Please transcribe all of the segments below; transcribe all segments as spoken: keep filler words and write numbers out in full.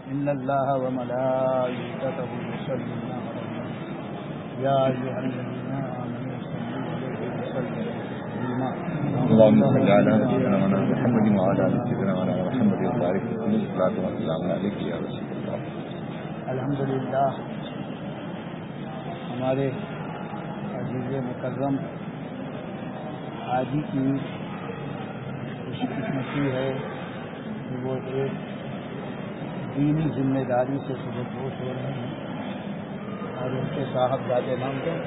إن الله وملائكته يصلون على النبي يا أيها الذين آمنوا صلوا عليه وسلموا تسليما اللهم صل على سيدنا محمد وعلى آل سيدنا محمد وبارك وسلم الصلاة والسلام عليك يا رسول الله. الحمدللہ ہمارے عزیز مکرم حاجی کی خوش قسمتی ہے کہ وہ ایک دینی ذمہ داری سے صبح پوش ہو رہے ہیں اور ان کے صاحب زادے نام کے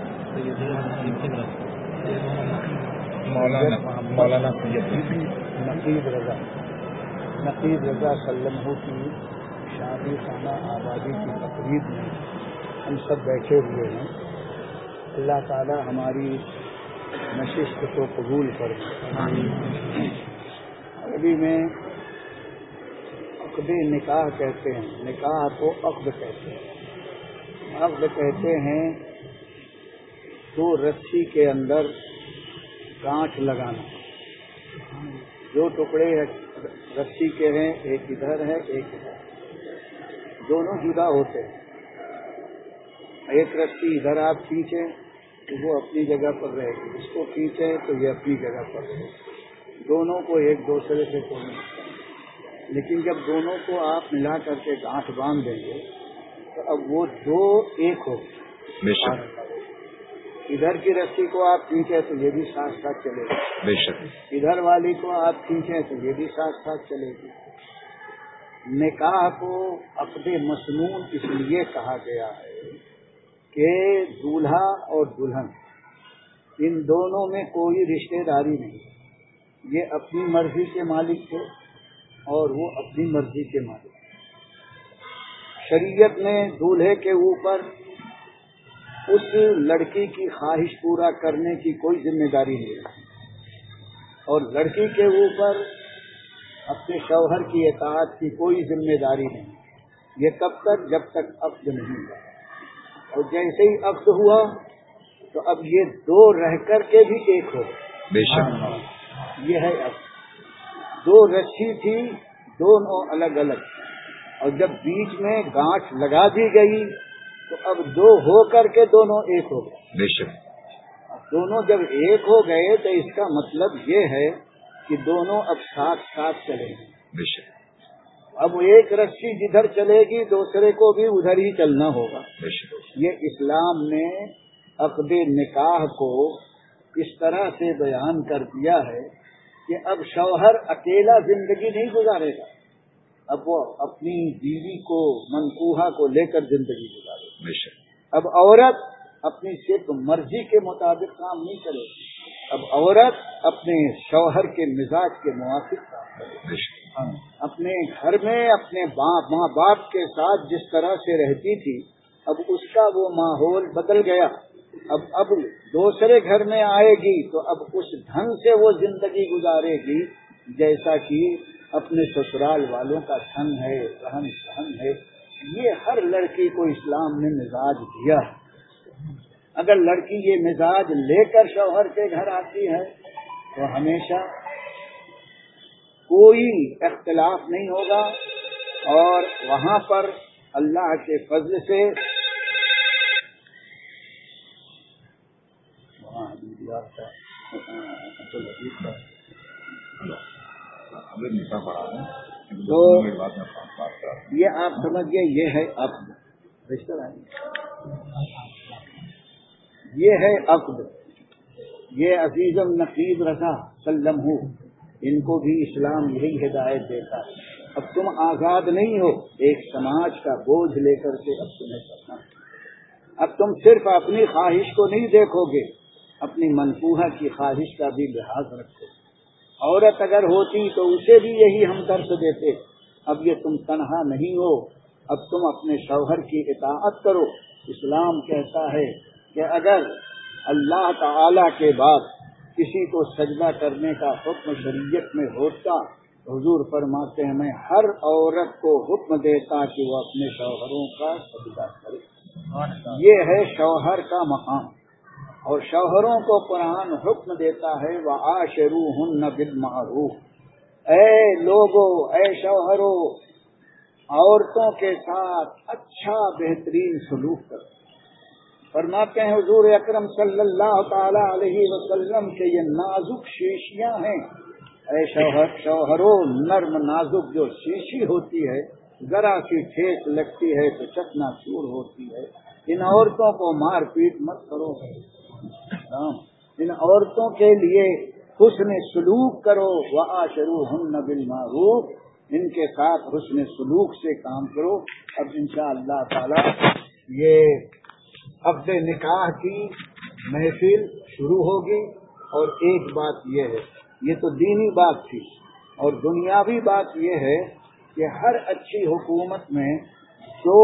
مولانا نقیب رضا نقیب رضا سلم ہو کی شادی خانہ آبادی کی تقریب میں ہم سب بیٹھے ہوئے ہیں. اللہ تعالی ہماری نشست کو قبول فرمائے. عربی میں عقد نکاح کہتے ہیں, نکاح کو عقد کہتے ہیں. عقد کہتے ہیں دو رسی کے اندر گانٹھ لگانا. دو ٹکڑے رسی کے ہیں, ایک ادھر ہے ایک ادھر, دونوں جدا ہوتے ہیں. ایک رسی ادھر آپ کھینچیں تو وہ اپنی جگہ پر رہے گی, اس کو کھینچیں تو یہ اپنی جگہ پر رہے گی. دونوں کو ایک دوسرے سے توڑنا. لیکن جب دونوں کو آپ ملا کر کے گانٹھ باندھ دیں گے تو اب وہ دو ایک ہو گئے. ادھر کی رسی کو آپ کھینچیں تو یہ بھی ساتھ ساتھ چلے گی, بے شک ادھر والی کو آپ کھینچیں تو یہ بھی ساتھ ساتھ چلے گی. نکاح کو عقد مسنون اس لیے کہا گیا ہے کہ دولہا اور دلہن ان دونوں میں کوئی رشتہ داری نہیں. یہ اپنی مرضی کے مالک تھے اور وہ اپنی مرضی کے مالک. شریعت نے دولہے کے اوپر اس لڑکی کی خواہش پورا کرنے کی کوئی ذمہ داری نہیں رکھی اور لڑکی کے اوپر اپنے شوہر کی اطاعت کی کوئی ذمہ داری نہیں. یہ کب تک؟ جب تک عقد نہیں ہوا. اور جیسے ہی عقد ہوا تو اب یہ دو رہ کر کے بھی ایک ہو. بے شک یہ ہے عقد. دو رسی تھی دونوں الگ الگ, اور جب بیچ میں گانٹھ لگا دی گئی تو اب دو ہو کر کے دونوں ایک ہو گئے. بے شک دونوں جب ایک ہو گئے تو اس کا مطلب یہ ہے کہ دونوں اب ساتھ ساتھ چلیں گے. بے شک اب ایک رسی جدھر چلے گی دوسرے کو بھی ادھر ہی چلنا ہوگا. بے شک یہ اسلام نے عقد نکاح کو اس طرح سے بیان کر دیا ہے کہ اب شوہر اکیلا زندگی نہیں گزارے گا, اب وہ اپنی بیوی کو منقوہہ کو لے کر زندگی گزارے گا. بے شک اب عورت اپنی صرف مرضی کے مطابق کام نہیں کرے گی, اب عورت اپنے شوہر کے مزاج کے موافق کام کرے گی. اپنے گھر میں اپنے ماں باپ کے ساتھ جس طرح سے رہتی تھی اب اس کا وہ ماحول بدل گیا. اب اب دوسرے گھر میں آئے گی تو اب اس ڈھنگ سے وہ زندگی گزارے گی جیسا کہ اپنے سسرال والوں کا ڈھنگ ہے, رہن سہن ہے. یہ ہر لڑکی کو اسلام نے مزاج دیا ہے. اگر لڑکی یہ مزاج لے کر شوہر کے گھر آتی ہے تو ہمیشہ کوئی اختلاف نہیں ہوگا اور وہاں پر اللہ کے فضل سے تو یہ آپ سمجھئے یہ ہے عقد. یہ ہے عقد. یہ عزیزم نقیب رضا سلم ہو, ان کو بھی اسلام یہی ہدایت دیتا ہے. اب تم آزاد نہیں ہو, ایک سماج کا بوجھ لے کر کے اب تمہیں کرنا. اب تم صرف اپنی خواہش کو نہیں دیکھو گے, اپنی منقوہہ کی خواہش کا بھی لحاظ رکھو. عورت اگر ہوتی تو اسے بھی یہی ہم درس دیتے. اب یہ تم تنہا نہیں ہو, اب تم اپنے شوہر کی اطاعت کرو. اسلام کہتا ہے کہ اگر اللہ تعالی کے بعد کسی کو سجدہ کرنے کا حکم شریعت میں ہوتا تو حضور فرماتے ہیں میں ہر عورت کو حکم دیتا کہ وہ اپنے شوہروں کا سجدہ کرے. یہ ہے شوہر کا مقام. اور شوہروں کو قرآن حکم دیتا ہے وَعَاشِرُوهُنَّ بِالْمَعْرُوفِ. اے لوگو, اے شوہرو, عورتوں کے ساتھ اچھا بہترین سلوک کرو. فرماتے ہیں حضور اکرم صلی اللہ تعالی علیہ وسلم کے یہ نازک شیشیاں ہیں. اے شوہر شوہروں نرم نازک جو شیشی ہوتی ہے ذرا سی ٹھیس لگتی ہے تو چکنا چور ہوتی ہے. ان عورتوں کو مار پیٹ مت کرو. ان عورتوں کے لیے حسن سلوک کرو. وعاشروہن بالمعروف. ان کے ساتھ حسن سلوک سے کام کرو. اب انشاءاللہ تعالی یہ عقد نکاح کی محفل شروع ہوگی. اور ایک بات یہ ہے، یہ تو دینی بات تھی، اور دنیاوی بات یہ ہے کہ ہر اچھی حکومت میں دو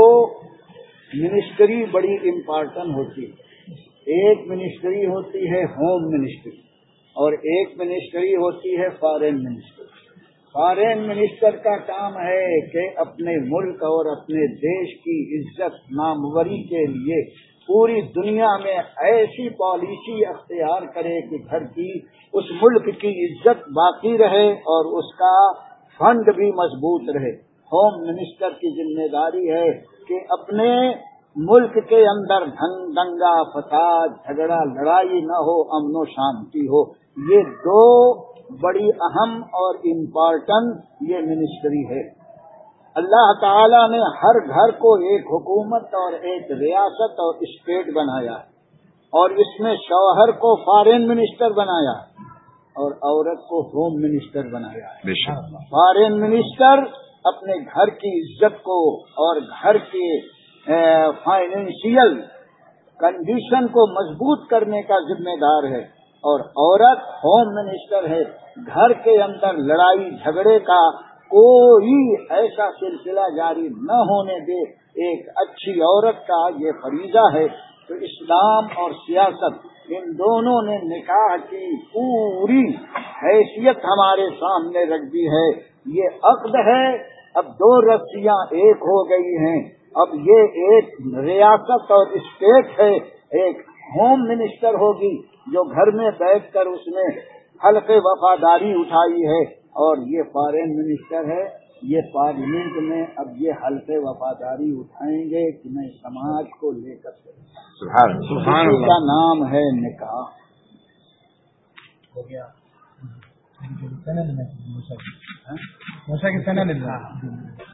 منسٹری بڑی امپارٹنٹ ہوتی ہے. ایک منسٹری ہوتی ہے ہوم منسٹری اور ایک منسٹری ہوتی ہے فارن منسٹری. فارن منسٹر کا کام ہے کہ اپنے ملک اور اپنے دیش کی عزت ناموری کے لیے پوری دنیا میں ایسی پالیسی اختیار کرے کہ گھر کی اس ملک کی عزت باقی رہے اور اس کا فنڈ بھی مضبوط رہے. ہوم منسٹر کی ذمہ داری ہے کہ اپنے ملک کے اندر دنگا فساد جھگڑا لڑائی نہ ہو، امن و شانتی ہو. یہ دو بڑی اہم اور امپارٹنٹ یہ منسٹری ہے. اللہ تعالی نے ہر گھر کو ایک حکومت اور ایک ریاست اور اسٹیٹ بنایا اور اس میں شوہر کو فارن منسٹر بنایا اور عورت کو ہوم منسٹر بنایا ہے. فارن منسٹر اپنے گھر کی عزت کو اور گھر کے فائنینشیل کنڈیشن کو مضبوط کرنے کا ذمہ دار ہے، اور عورت ہوم منسٹر ہے. گھر کے اندر لڑائی جھگڑے کا کوئی ایسا سلسلہ جاری نہ ہونے دے. ایک اچھی عورت کا یہ فریضہ ہے. تو اسلام اور سیاست ان دونوں نے نکاح کی پوری حیثیت ہمارے سامنے رکھ دی ہے. یہ عقد ہے، اب دو رسیاں ایک ہو گئی ہیں. اب یہ ایک ریاست اور اسٹیٹ ہے. ایک ہوم منسٹر ہوگی جو گھر میں بیٹھ کر اس نے حلف وفاداری اٹھائی ہے، اور یہ فارن منسٹر ہے، یہ پارلیمنٹ میں اب یہ حلف وفاداری اٹھائیں گے کہ میں سماج کو لے کر سبحان سبحان اللہ کا نام ہے نکاح. ہو گیا موسیٰ کی سنن